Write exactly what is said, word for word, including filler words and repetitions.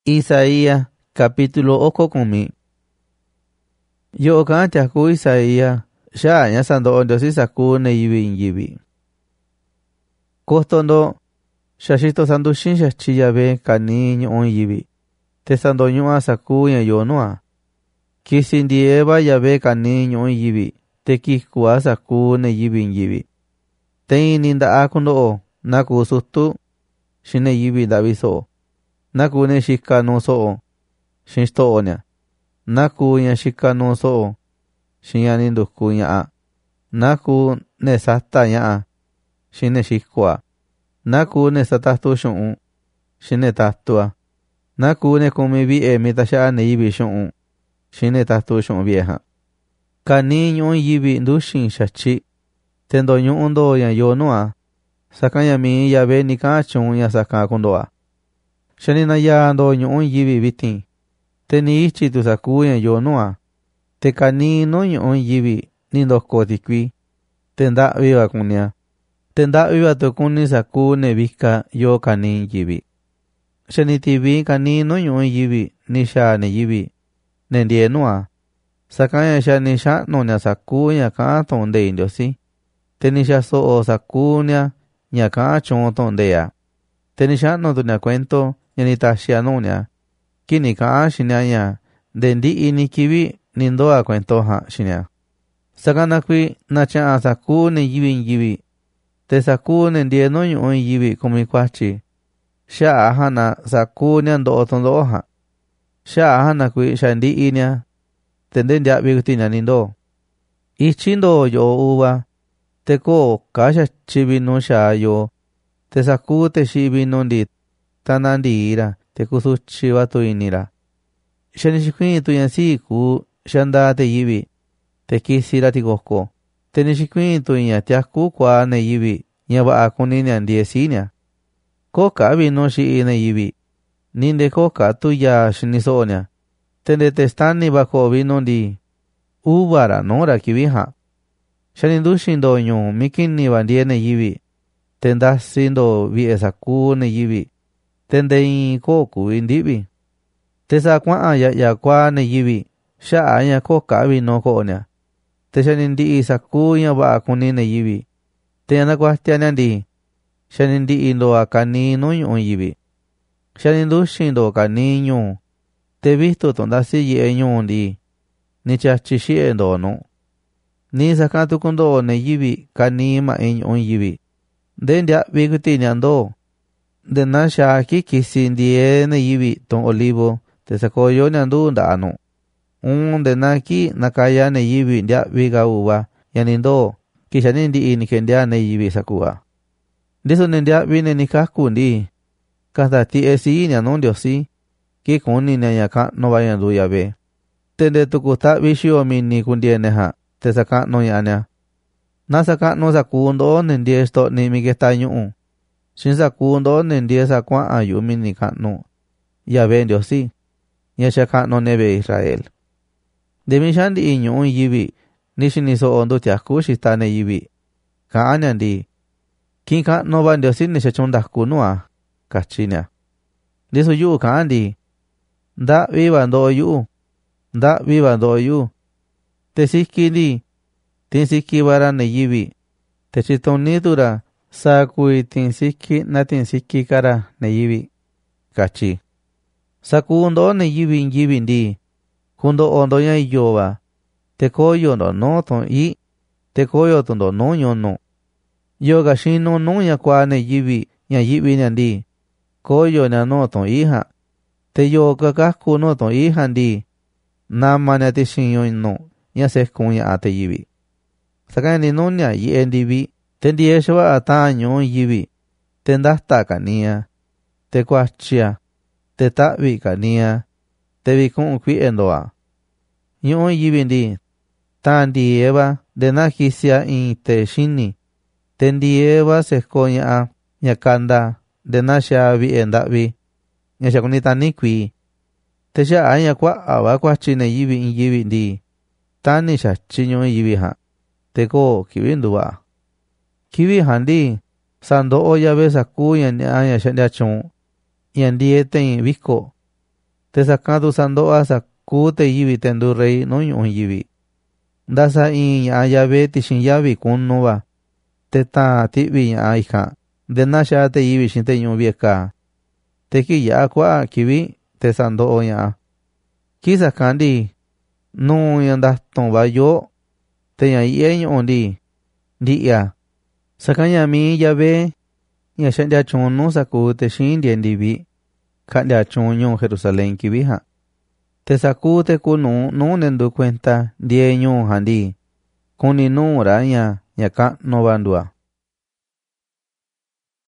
Isaías capítulo oko kumi. Yo kan tiaku Isaías sha nya sando ndio si saku ne yibi yibi. Kostondo shashito sandu shin shachi yabe kani nyon yibi. Te sando nyua saku nya yonua. Kisindi eba yabe kani nyon yibi. Te kikua saku ne yibi yibi. Te ininda akundo o naku sutu shine yibi daviso. Naku ne shika no so shinsto onya. Naku nya shika no so shinyani nduku nya. Naku ne sata nya shine shikwa. Naku ne satatu shun shine tatua. Naku ne kumibi e mitasha ne yibi shun shine tatu shun vieja. Kani nyon yibi ndushin shachi. Tendo nyundo ya yonua. Sakanya mi yabe nikachun ya saka kondoa. Shanina ya ando nyon yibi vitin. Teni ichi tu saku ya yonua. Te kani no nyon yibi nindo kodikwi. Tenda viva kunia. Tenda viva to kuni saku ne vika yo kani yibi. Shanitivi kani no nyon yibi nisha ne yibi. Nendienua. Sakanya shanisha no nya saku ya ka tonde indiosi. Tenisha so o saku nya nya ka chon tonde ya. Tenisha no tu nya cuento yanita shianonia. Kini ka shinyanya. Dendi ini kibi nindoa cuento ha shinya. Sakana kui nacha saku ne yibi yibi. Te saku ne ndieno nyon yibi kumikwachi. Sha ahana saku nya ndo tondo ha. Sha ahana kui shandi inya. Tende ndia bigutina nindo. Ichindo yo uva. Te ko kasha chibino sha yo. Te saku te shibino ndi. Tanandi ira. Te kusuchi wa tu inira. Shanishikui tu yansi ku shanda te yibi. Te kisira ti goko. Te nishikui tu yatiaku kwa ne yibi. Nyaba akuni nyandiesinia. Koka vino shi ne yibi. Ninde koka tu ya shinisonia. Tende testani bako vino ndi. Ubara nora kibiha. Shanindushindo nyo mikini bandiene yibi. Tenda sindo vi esaku ne yibi. Tende in koku indibi. Tesa kwa aya ya kwa ne yibi. Sha aya koka vino konya. Te shanindi isaku ya ba kuni ne yibi. Tena kwa tiana ndi. Shanindi indo akani no yon yibi. Shanindushindo kani nyo. Te visto tondasi ye nyon di. Ni chachishi endo no. Ni sakatu kundo ne yibi kanima en on yibi. Den dia biguti nyando. De na shaki kisindie ne yibi ton olivo. Te sakoyo nyandu ndano. Un de na ki nakaya ne yibi dia biga uwa. Yanindo. Kishanindi ini kendia ne yibi sakua. Diso nendia bine nikakundi. Kasdati esi nyanon diosi. Ki kuni ne ka no vayan du yabe. Tende tukuta vishio mini kundiene ha. Te saka no yanya. Na saka no sakundo nendie esto ni migesta nyu. Shin sakundo nendie sakwa ayu mini ka no. Yabe ndiosi. Nyashaka no nebe Israel. De mishandi inyu yibi. Nishiniso ondo tiaku shitane yibi. Ka anyandi. Kinka no van ndiosi nishachonda kunua. Kachinya. Diso yu ka andi. Da viva ndo yu. Da viva ndo yu. Te sikili. Tin siki vara ne yibi. Te chitonitura. Sakui tin siki na tin siki kara ne yibi. Kachi. Saku ndo ne yibi yibi ndi. Kundo ondo ya yoba. Te koyo no no ton i. Te koyo tondo no yo no. Yoga shino no ya kwa ne yibi. Ya yibi nyandi. Koyo na no ton iha. Te yo kakaku no ton iha ndi. Nama nya te shinyo no. Nya se kunya ate yibi. Sakani no nya yi endibi. Tendi eswa ata nyo yibi. Tenda takania. Te kwachia. Te tabi kania. Te vikun kwi endoa. Nyo yibi ndi. Tandi eva. De na kisia in te shini. Tendi eva se kunya a. Nya kanda. De na shabi endabi. Nya shakunita nikwi. Te sha aya kwa awa kwa chine yibi in yibi ndi. Tani sha chinyo yibi ha. Te ko kibinduwa. Kibi handi. Sando o yabe saku yan aya shandia chon. Yan die ten viko. te sakan tu sandoa saku te yivi te ndu rey nu ñu'u yivi. Ndasa in ña'a yave tixin yavi kunu va, te ta ti'vi ña'a ikan, de nasha te yivi xin te ñu'u vieka. Te ki ya'a kua'a kivi te sando'o ña'a. Ki sakan ndi, nu ña ndatun va yo, te ña iye ñu'u ndi, ndi'ya. Sakan ña mi yave, ña xandia chun nu saku te xin ndie ndivi, ka'ndia chun ñu'u Jerusalén kivi jan. Te saku te kunu nu nendu cuenta ndie ñu'u jan ndi, kuni nu ra ña ña ka'nu va ndua.